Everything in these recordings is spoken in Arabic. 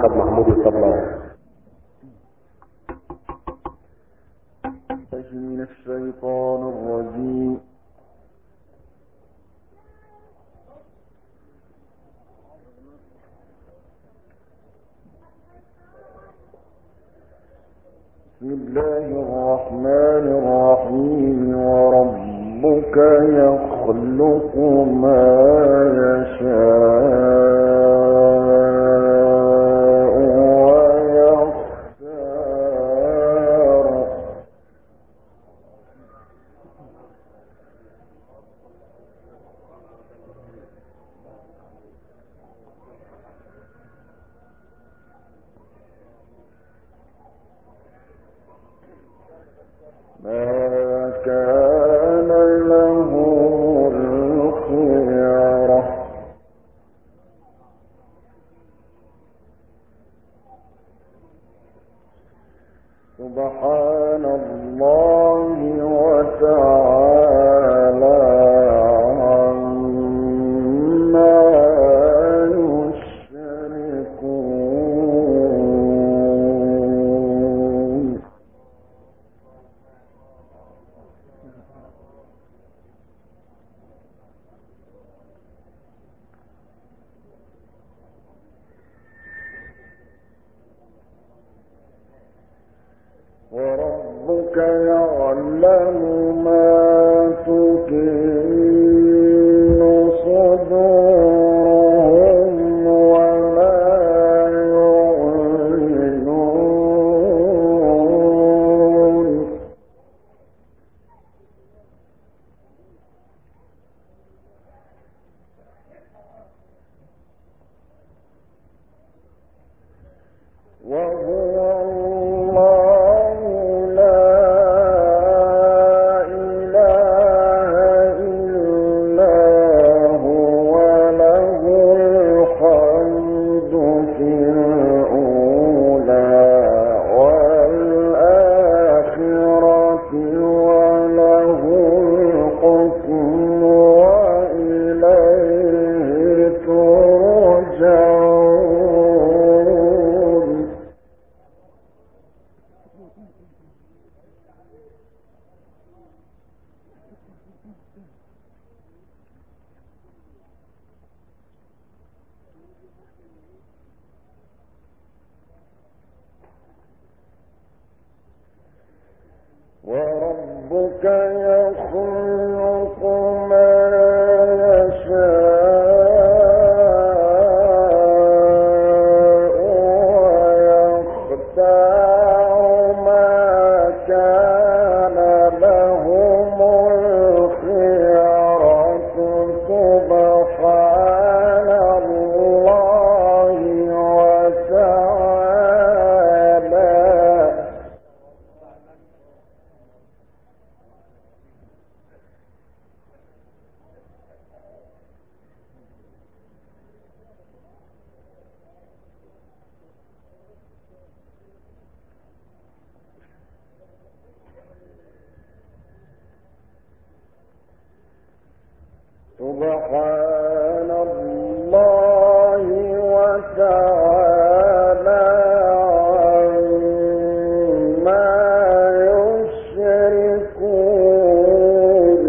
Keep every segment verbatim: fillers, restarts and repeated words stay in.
طب محمود يطلع من الشيطان الرجيم. بسم الله الرحمن الرحيم. وربك يخلق ما يشاء سبحان الله وتعالى عما يشركون. وربك يعلم ما تكن صدورهم وما يعلنون. وهو وربك يخلق ما يشاء ويختار ما كان لهم الخيرة. سبحان الله وتعالى. سبحان الله وتعالى عما يشركون.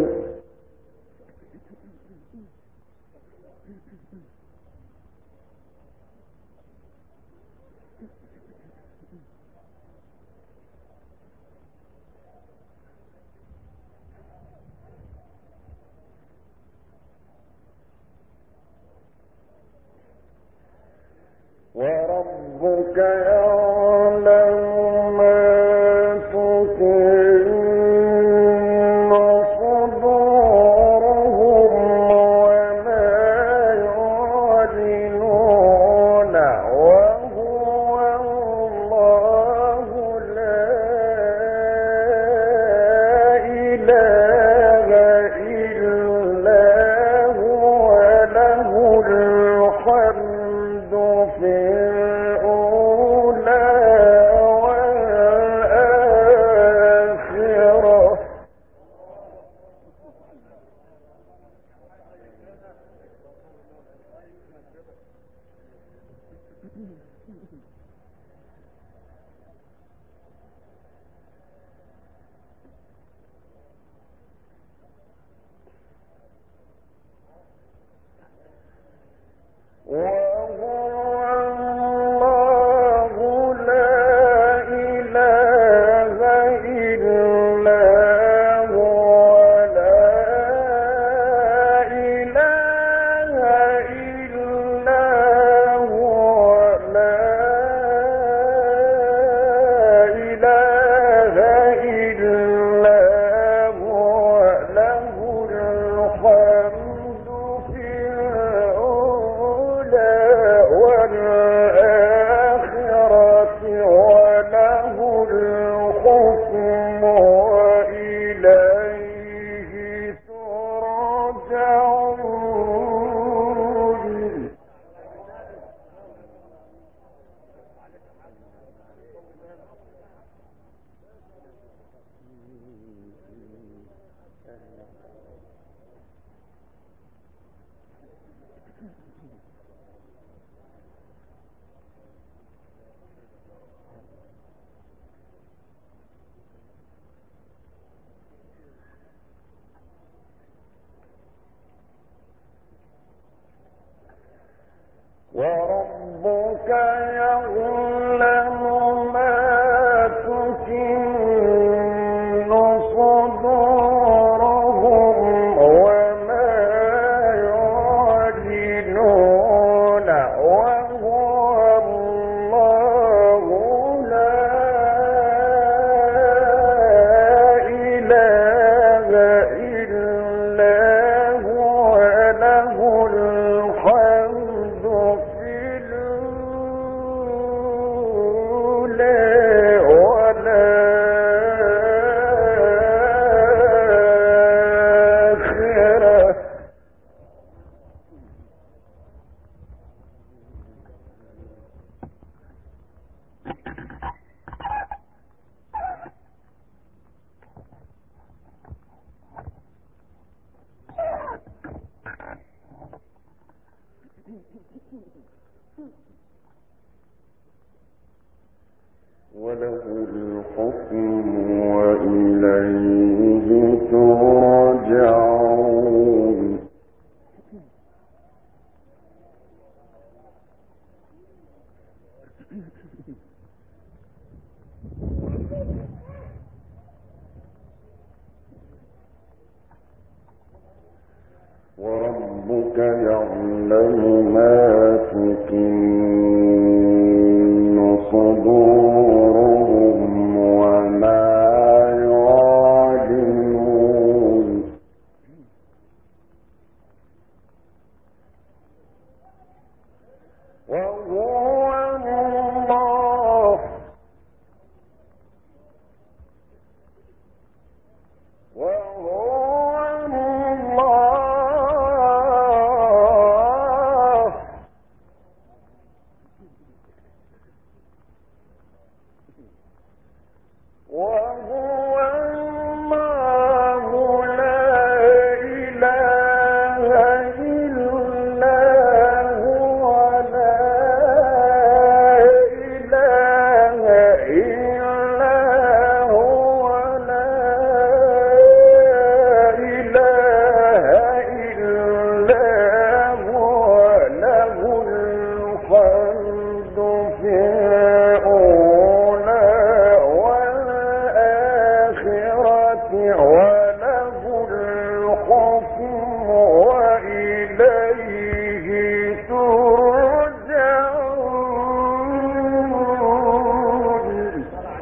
وربك يعلم ما تكن صدورهم وما يعلنون. وهو الله لا إله إلا هو له الحمد في الأولى والآخرة. وله الحكم وإليه ترجعون. وربك يعلم ما تكن صدورهم وما يعلنون. وهو الله وهو الله وهو الله لا إله إلا هو لا إله إلا هو لا إله إلا هو له الحمد في الأولى والآخرة وله الحكم وإليه ترجعون.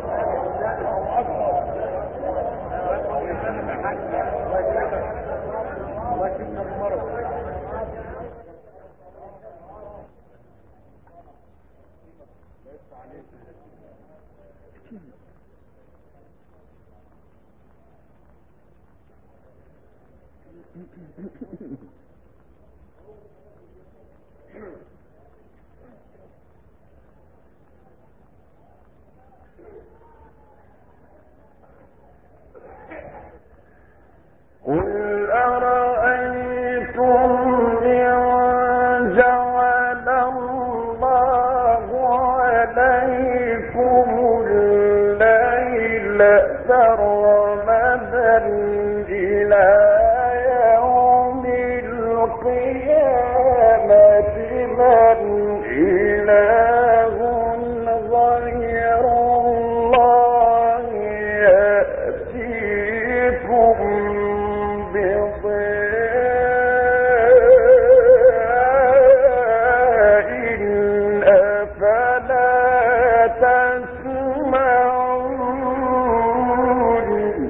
قل أرأيتم إن جعل الله عليكم الليل سرمدا إلى يوم القيامة من إله غير الله يأتيكم بضياء أفلا تسمعون.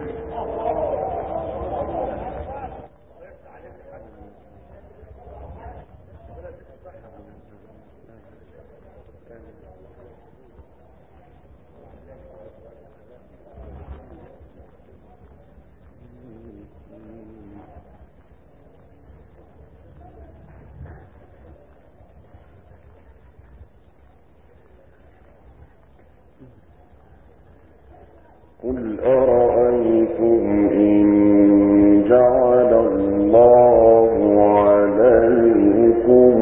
قل أرأيتم إن جعل الله عليكم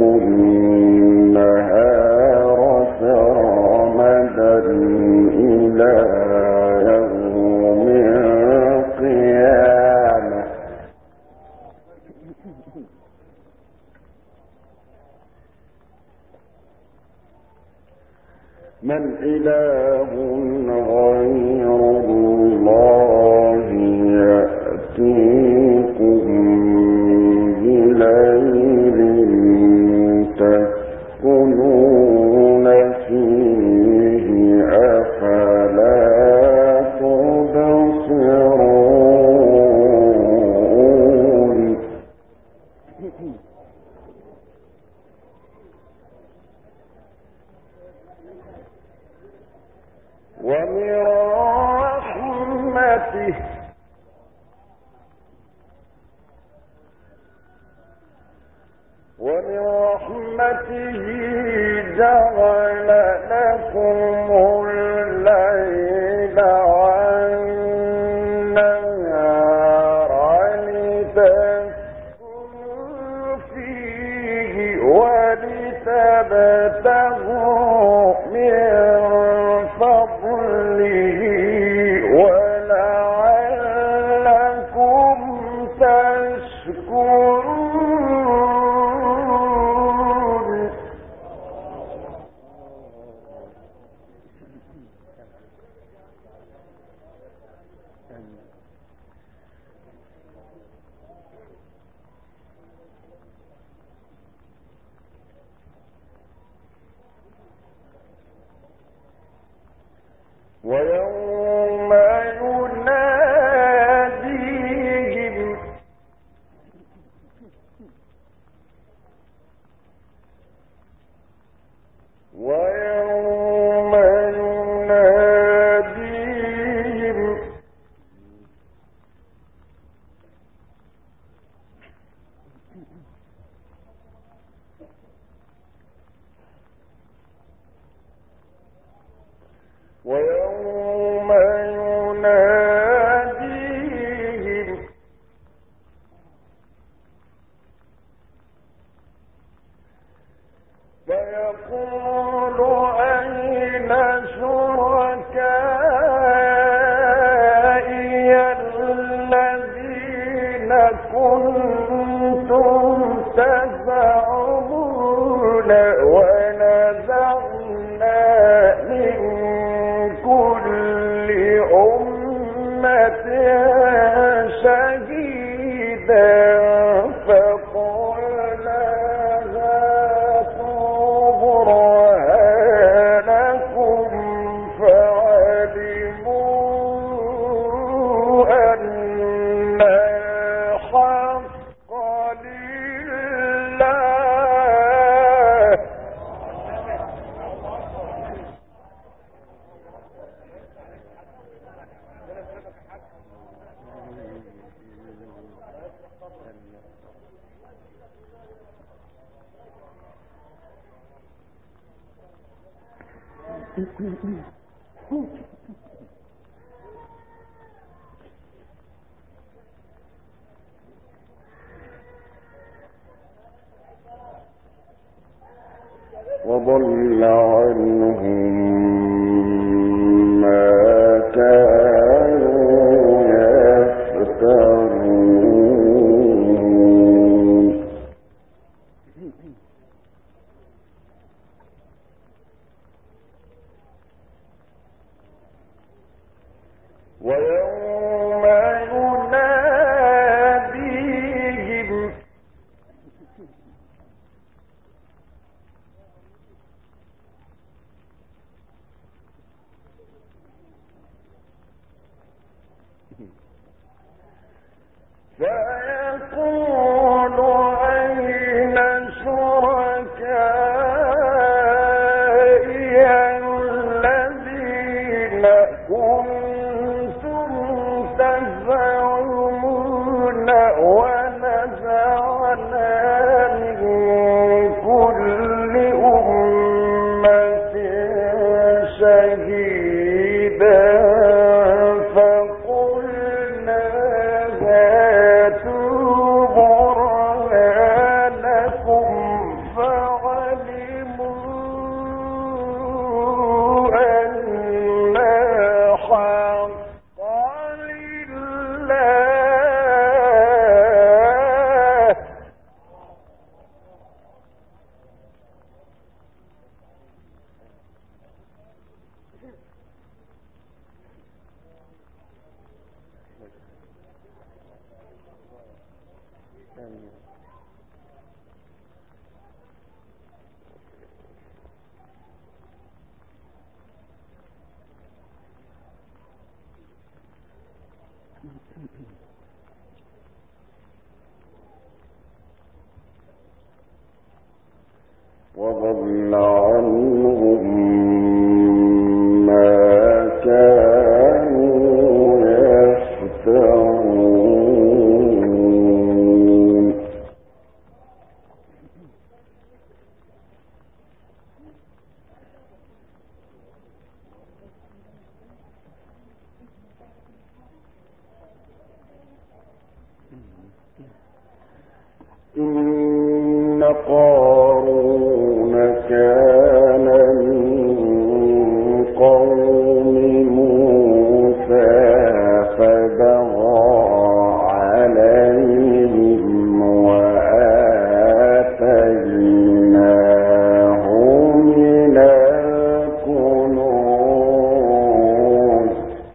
النهار سرمدا إلى يوم القيامة من إله غير الله يأتيكم بليل تسكنون فيه أفلا تبصرون ومن رحمته ومن رحمته جعل لكم الليل والنهار لتسكنوا فيه ولتبتغوا من فضله ولعلكم تشكرون. ويوم يناديهم ويوم يناديهم ويوم يناديهم فيقول أين شركائي الذين كنتم تزعمون ونزعنا من كل أمة شهيدا فقلنا هاتوا برهانكم فعلموا أن الحق لله. وضل عنهم ما كانوا يفترون. ويوم يناديهم فيقول أين شركائي الذين كنتم تزعمون ونزعنا من كل أمة شهيدا فقلنا هاتوا برهانكم فعلموا أن الحق لله. وضل عنهم ما كانوا يفترون إن قارون كان من قوم موسى فبغى عليهم وآتيناه من الكنوز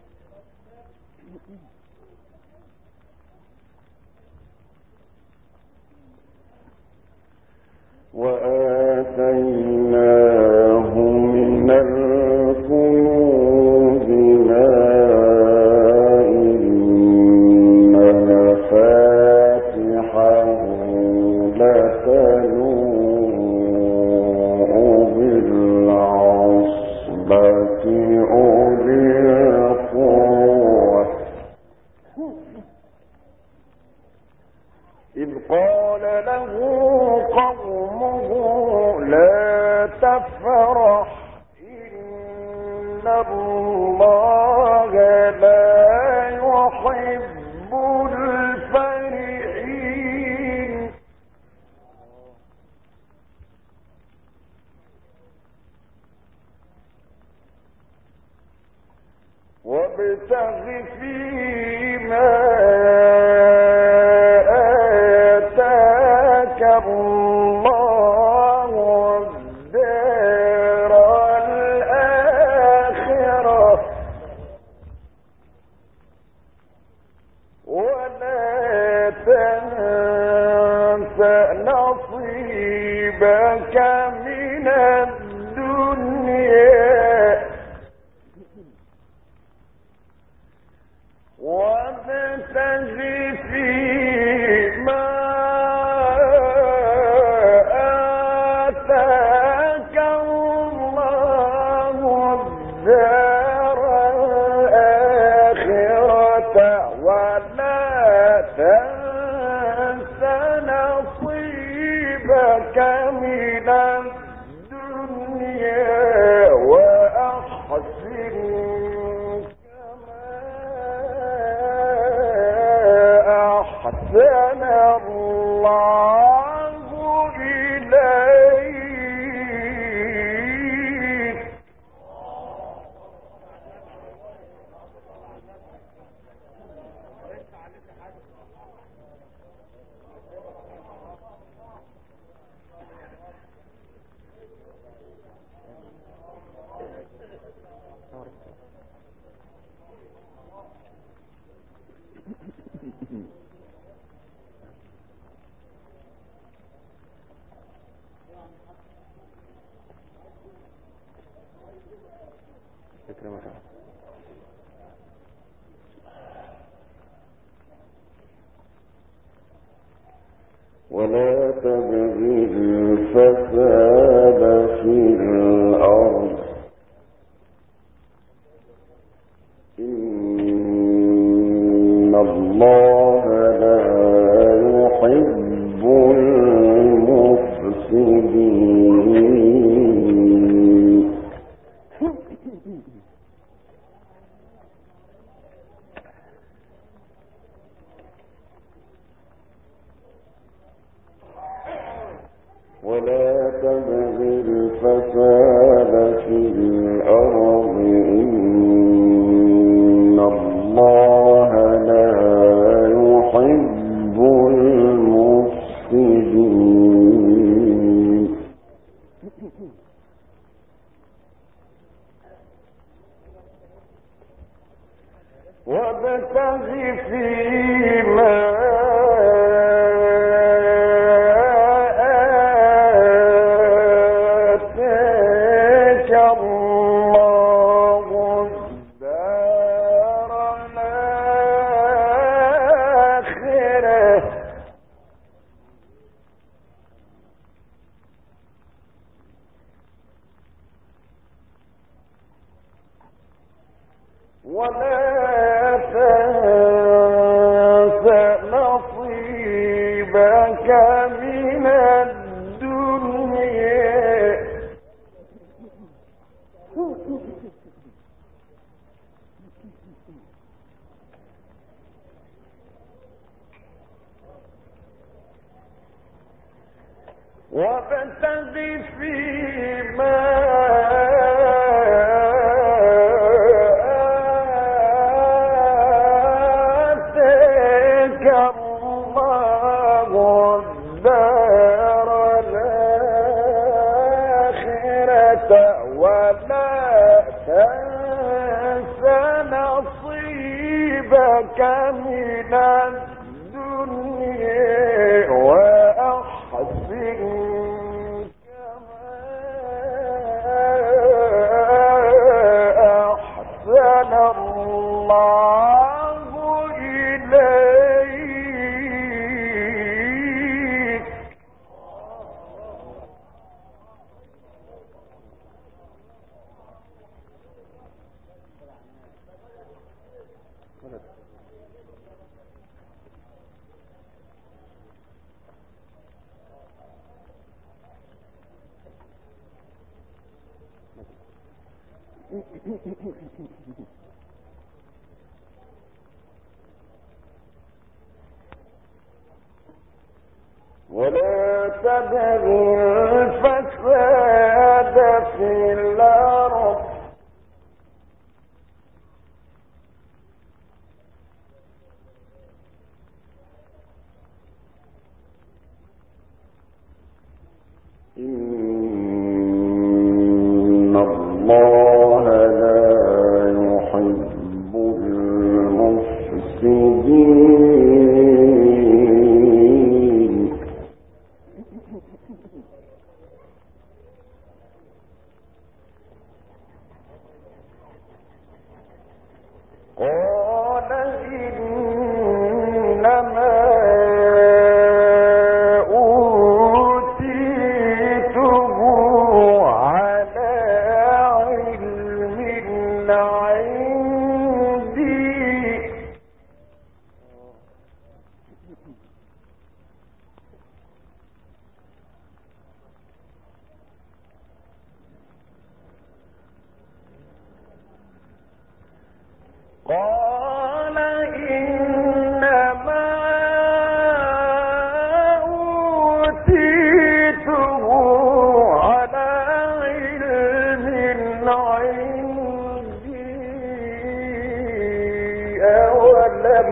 وآتيناه من الكنوز ما إن مفاتحه لتنوء بالعصبة أولي القوة إذ قال له قومه لا تفرح إن الله لا يحب الفرحين وابتغ فيما آتاك الله الدار الآخرة ولا تنس نصيبك من الدنيا وابتغ فيما آتاك الله الدار الآخرة ولا تنس نصيبك من الدنيا وأحسن أحسن الله إليك ولا تبغ الفساد في الأرض إن الله لا يحب المفسدين ولا تبغ الفساد في الأرض إن الله لا يحب المفسدين وابتغ فيما الله الدار ولا تنس نصيبك من الدنيا وابتغ فيما آتاك الله الدار الآخرة ولا تنس نصيبك من الدنيا وأحسن كما أحسن الله إليك ولا تبغ الفساد في الأرض إن الله لا يحب المفسدين قال إنما أوتيته على علم عندي قال إنما أوتيته على علم عندي أولم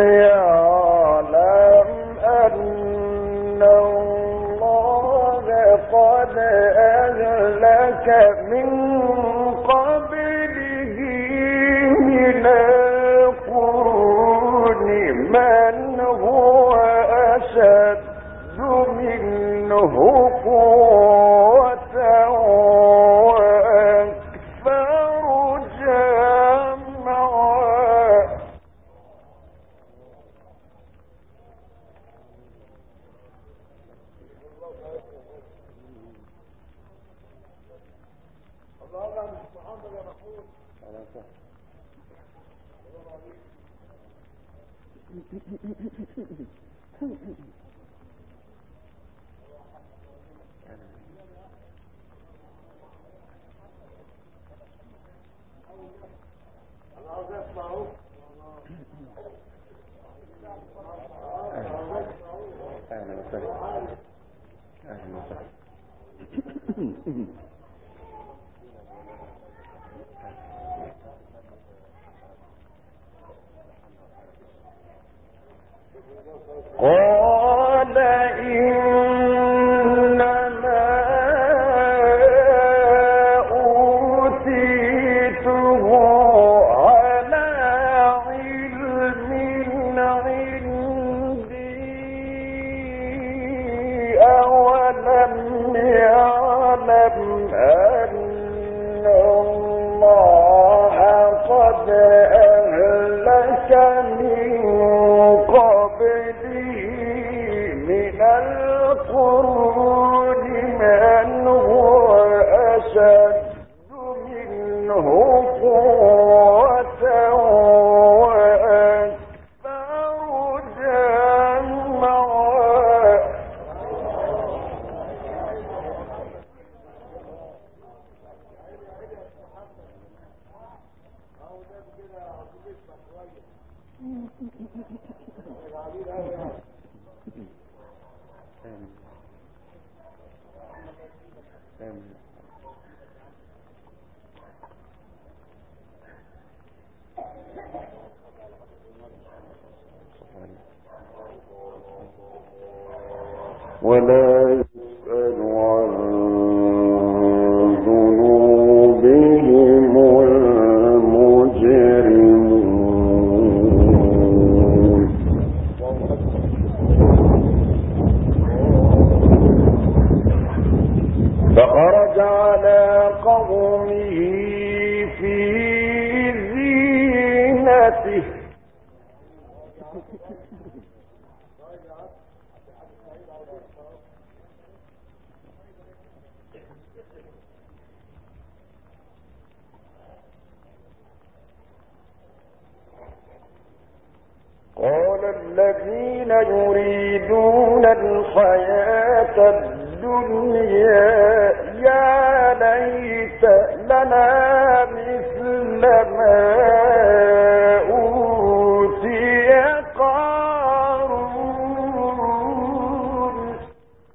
يعلم أن الله قد أهلك من قبله من القرون من هو أشد منه قوة وأكثر جمعا أهلا وسهلا أهلا وسهلا قال إنما أوتيته على علم عندي أولم يعلم أن الله قد أهلك من قبله من القرون من هو أشد منه قوة ولا يسأل عن ذنوبهم المجرمون. فخرج على قومه في زينته قال الذين يريدون الحياة الدنيا يا ليت لنا مثل ما أوتي قارون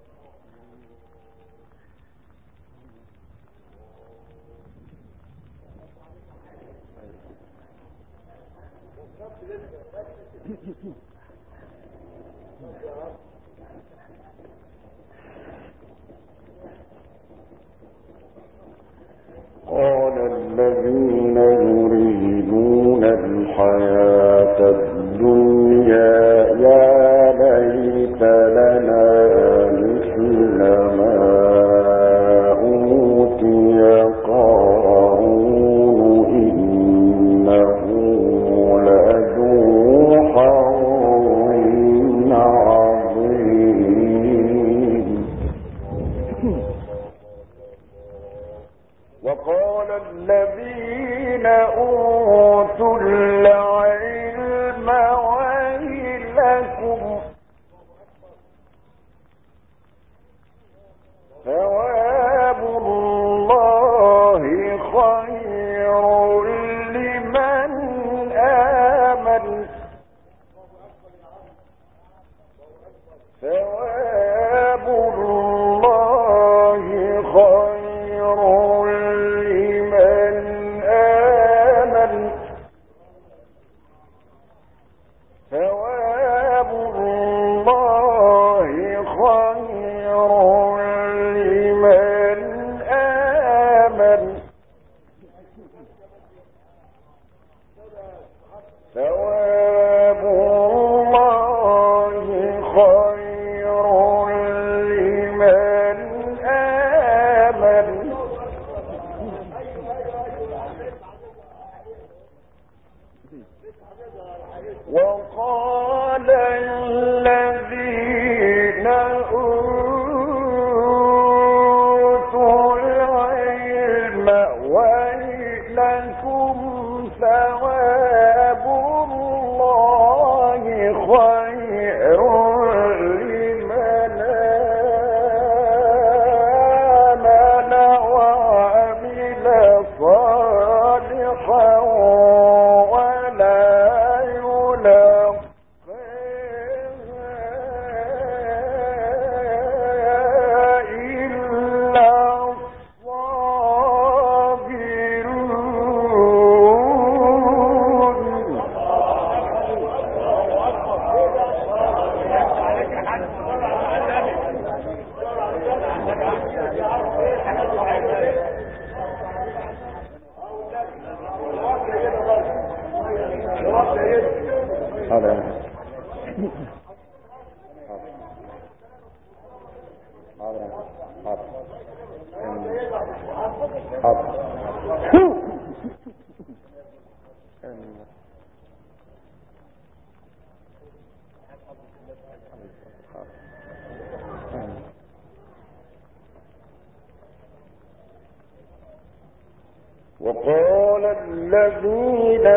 قال الذين يريدون الحياة الدنيا يا ليت لنا مثل ما أوتي قارون إنه لذو حظ عظيم. وقال الذين أوتوا العلم ويلكم ثواب الله خير لمن آمن ثواب الله خير ثواب الله خير لمن آمن ثواب الله خير لمن آمن وقال الذين أوتوا العلم ويلكم ثواب الله خير لمن آمن وعمل صالحا وقال الذين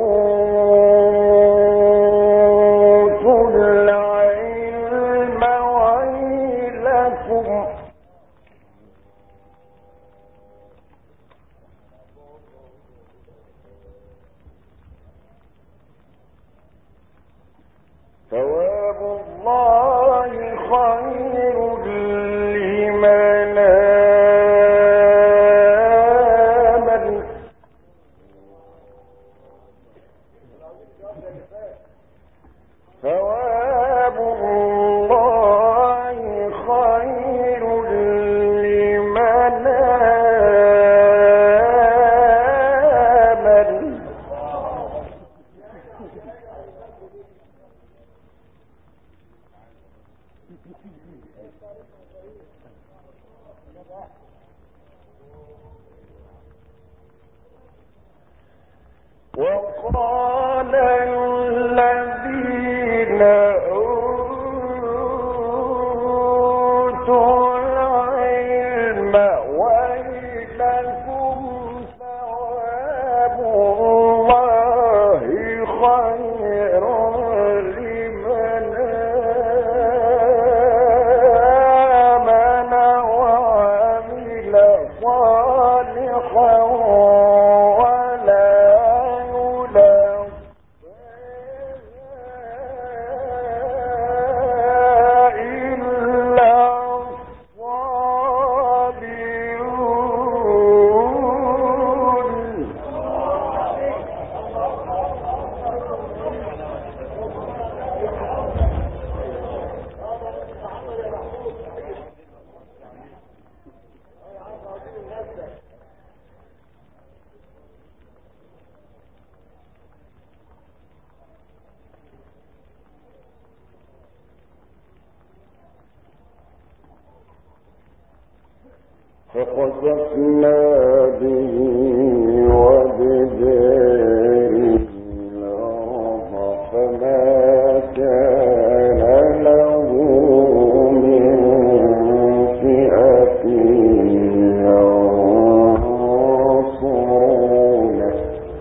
أوتوا العلم ويلكم وقال الذين أوتوا العلم ويلكم ثواب الله خير لمن آمن وعمل صالحا فخسفنا به وبداره الأرض فما كان له من فئة ينصرونه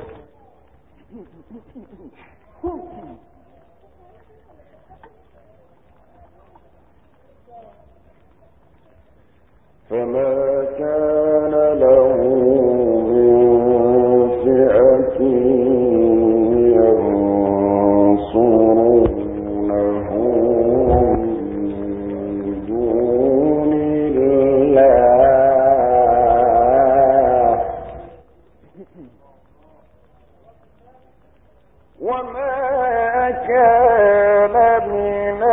فما كان له من فئة ينصرونه من دون الله وما كان من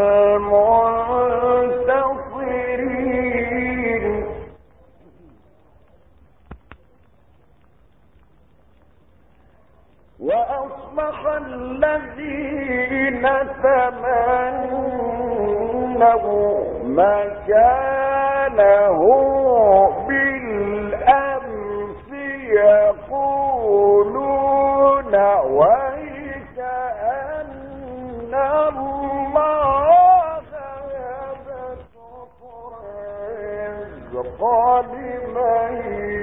المنتصرين وأصبح الذين تمنوا مكانه بالأمس يقولون ويكأن الله يبسط الرزق لمن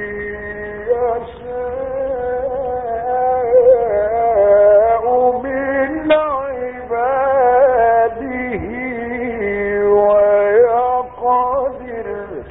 يشاء من عباده ويقدر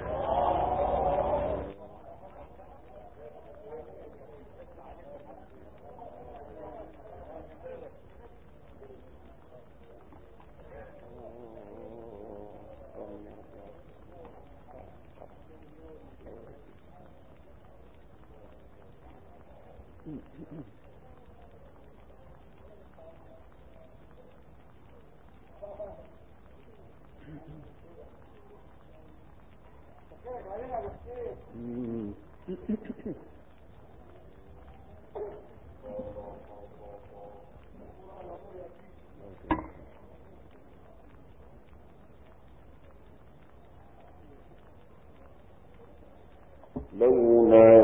لولا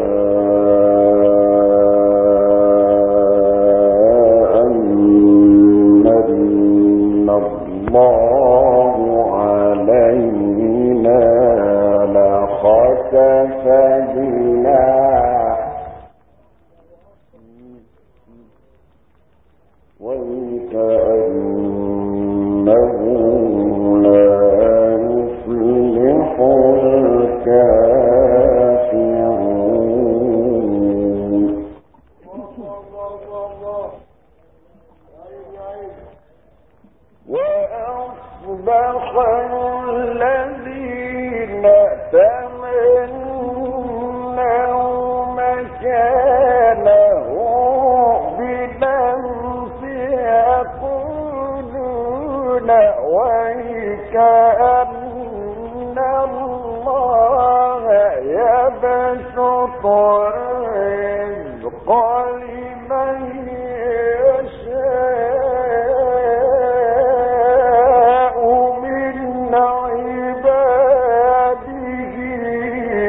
أن الله علينا لخسف بنا وكأنه لا يفلح الكافرون وأصبح الذين تمنوا مكانه بالأمس يقولون ويكأن الله يبسط الرزق لمن يشاء من عباده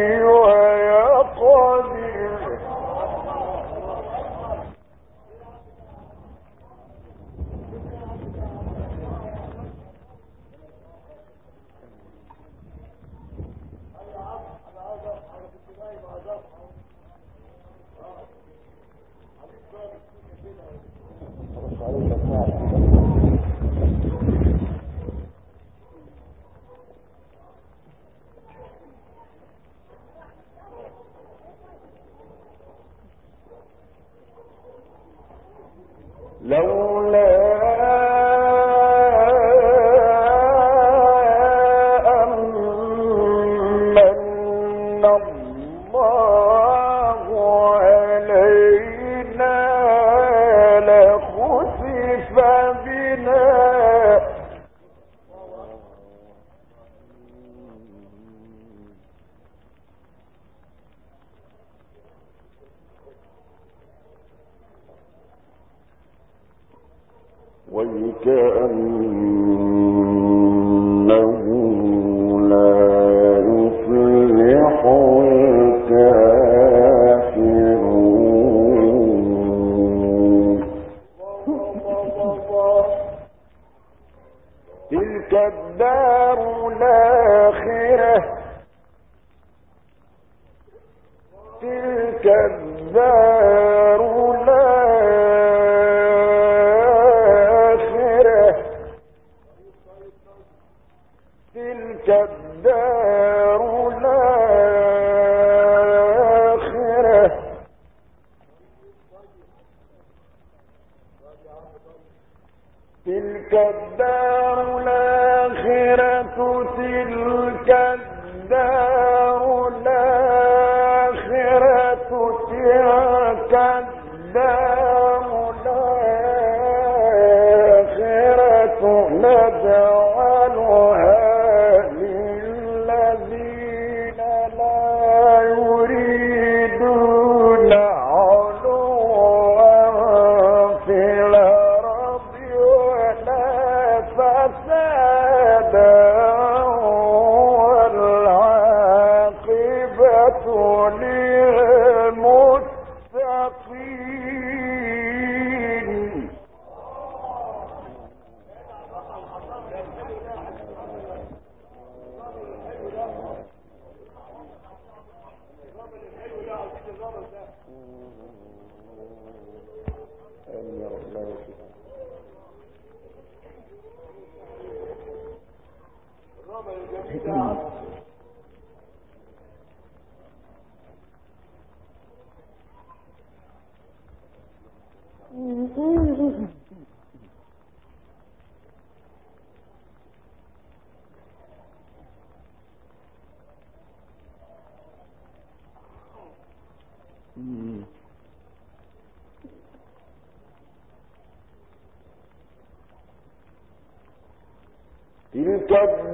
تلك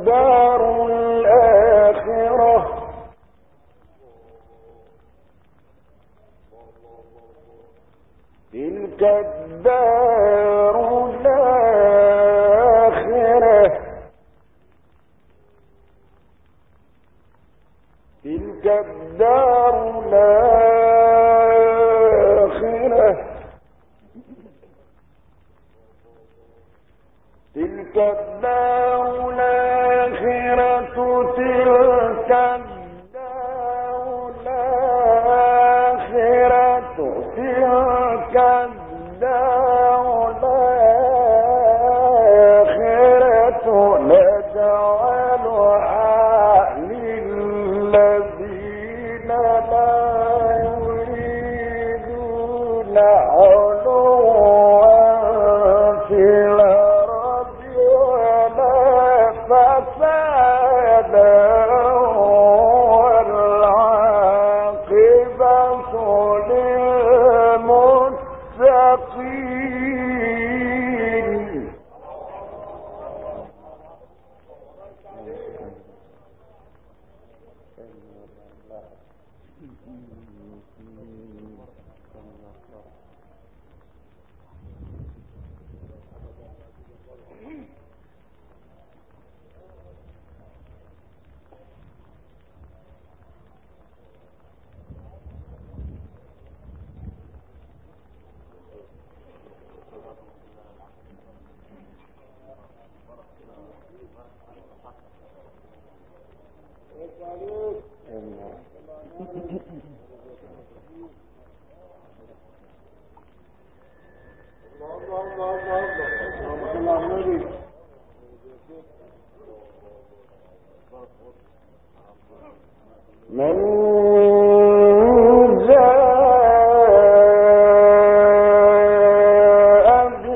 الدار الآخرة تلك الدار الآخرة تلك الدار الآخرة تلك الدار الآخرة تلك الدار الآخرة تلك الدار الآخرة نجعلها للذين لا يريدون علوا في الأرض فسادا والعاقبة للمتقين. من جاء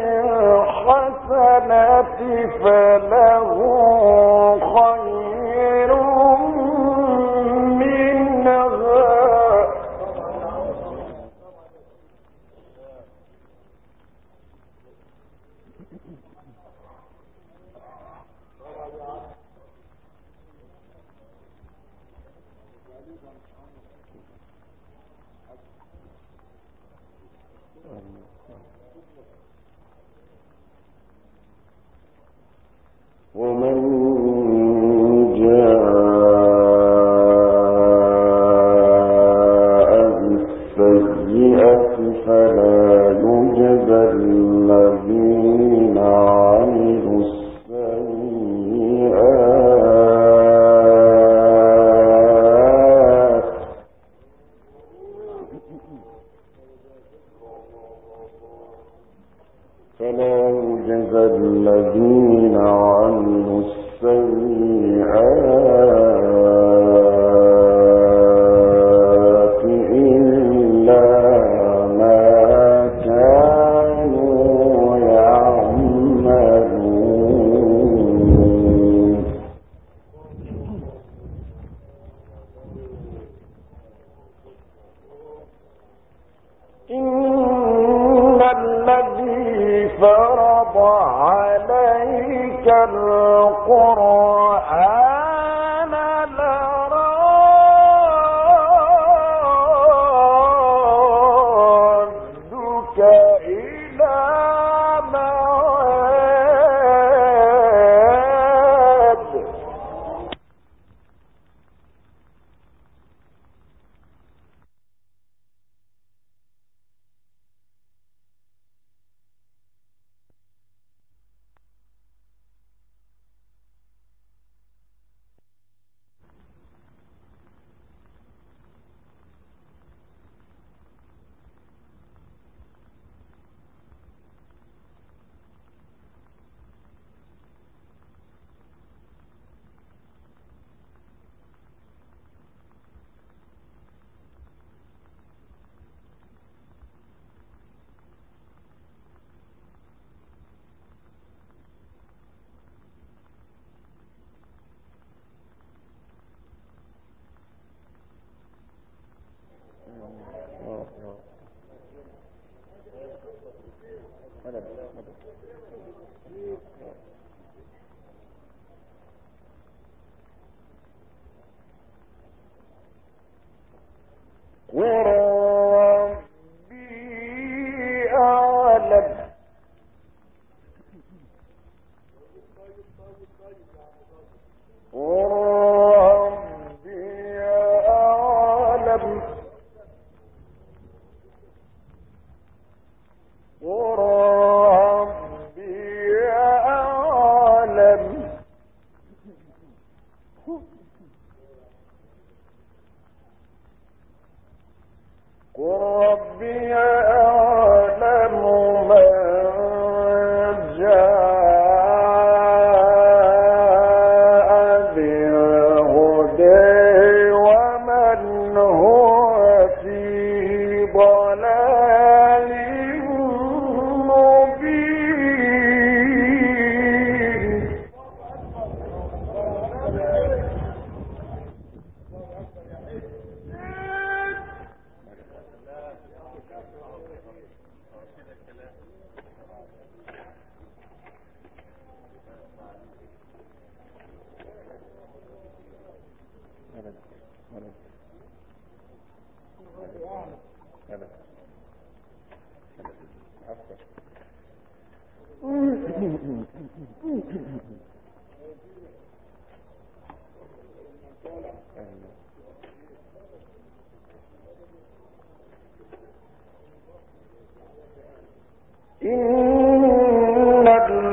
إن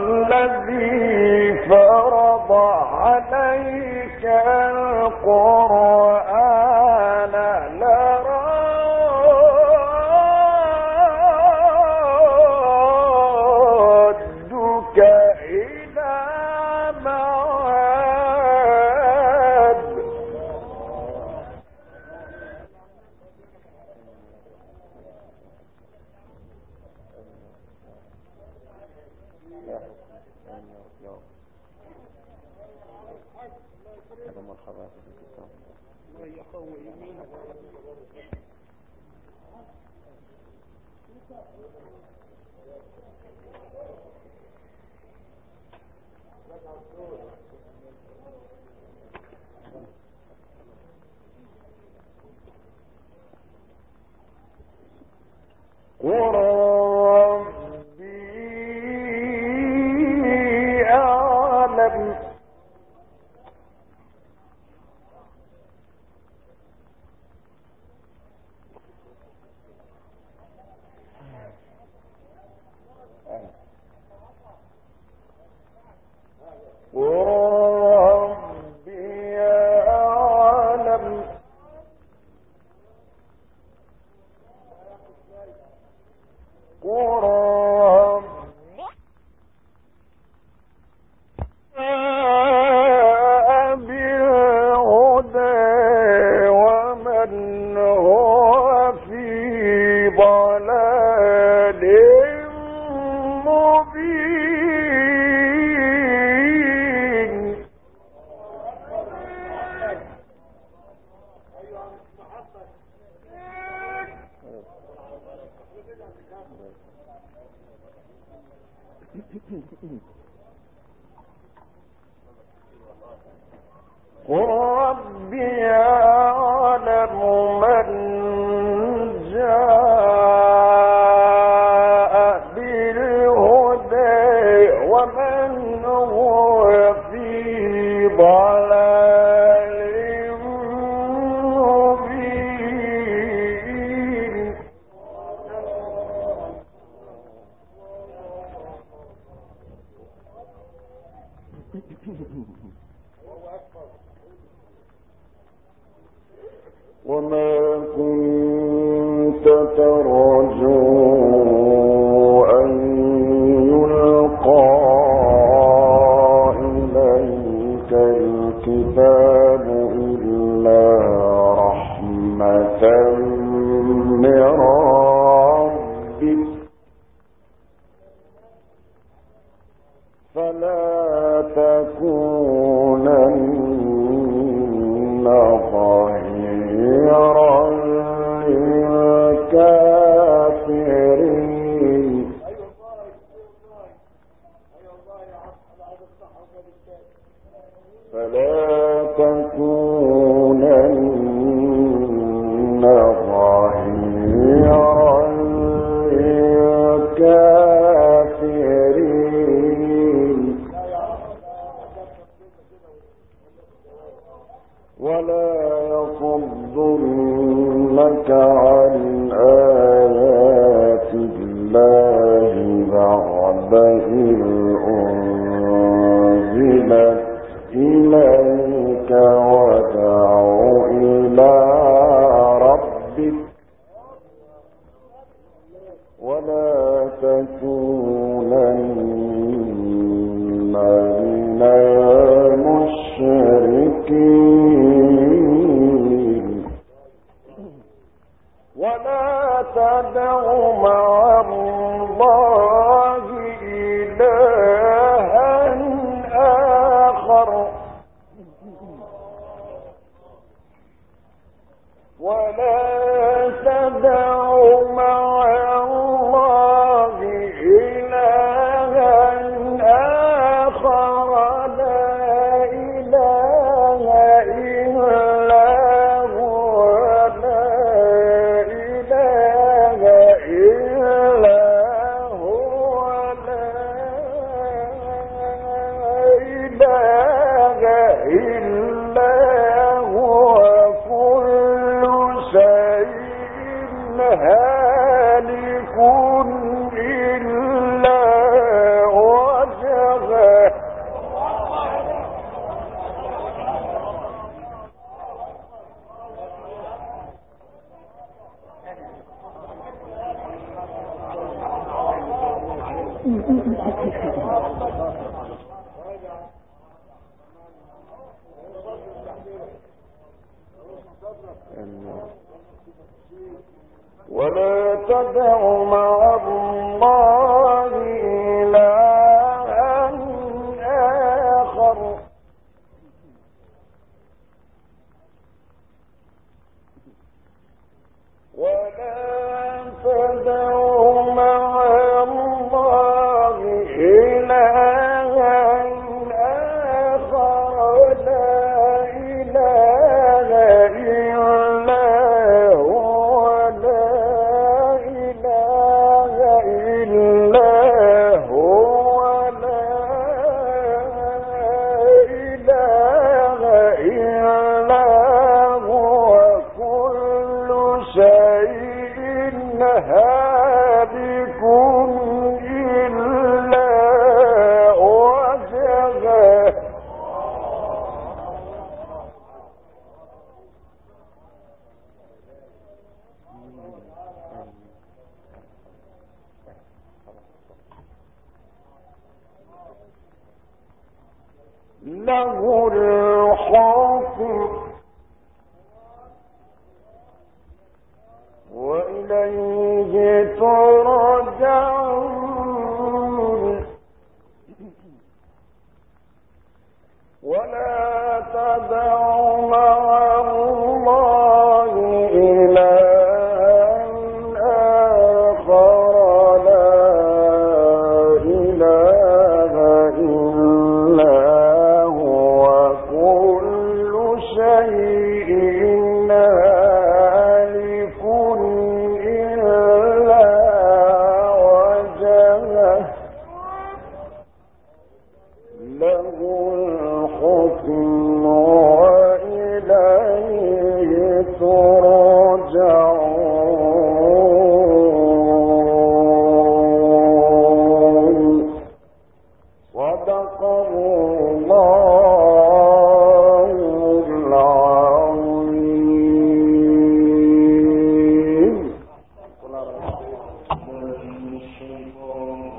الذي فرض عليك القرآن لرادك إلى معاد. ربي يعلم من جاء بالهدى ومن هو في ضلال مبين. وما كنت ترجو أن يلقى إليك الكتاب إلا رحمة من ربك فلا تكونن ظهيرا للكافرين. فلا تكونن ظهيرا للكافرين ولا يصدنك عن آيات الله بعد إذ أنزلت إليك وادع إلى ربك ولا تكونن من المشركين. ولا تدع مع الله إلها آخر ولا تدع مع الله إلها آخر لا إله إلا هو لا إله إلا هو لا إله إلا هو كل شيء هالك إلا وجهه ولا تدع مع الله إلها آخر ولا تدع مع الله إلها وعنده الحكم وإليه ترجعون ولا تدع مع الله إلها آخر لا إله إلا هو كل شيء هالك إلا وجهه له الحكم وإليه ترجعون صدق الله